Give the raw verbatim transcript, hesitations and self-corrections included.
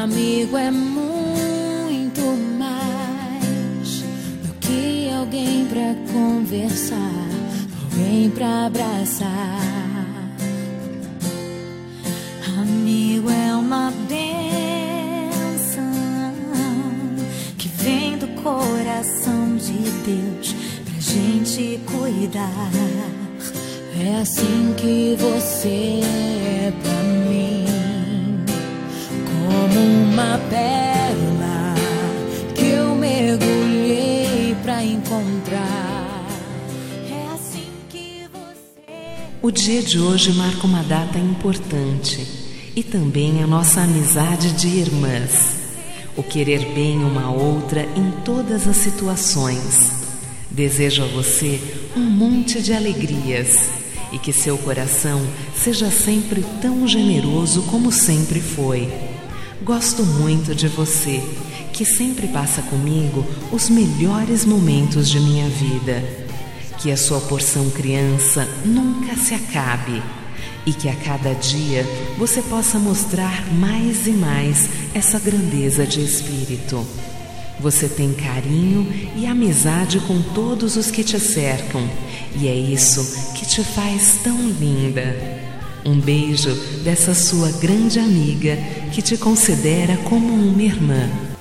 amigo é muito mais do que alguém pra conversar, alguém pra abraçar. Amigo é uma bênção que vem do coração de Deus pra gente cuidar. É assim que você é pra mim, como uma pérola que eu mergulhei pra encontrar. É assim que você... O dia de hoje marca uma data importante e também a nossa amizade de irmãs. O querer bem uma outra em todas as situações. Desejo a você um monte de alegrias e que seu coração seja sempre tão generoso como sempre foi. Gosto muito de você, que sempre passa comigo os melhores momentos de minha vida. Que a sua porção criança nunca se acabe e que a cada dia você possa mostrar mais e mais essa grandeza de espírito. Você tem carinho e amizade com todos os que te cercam, e é isso que te faz tão linda. Um beijo dessa sua grande amiga que te considera como uma irmã.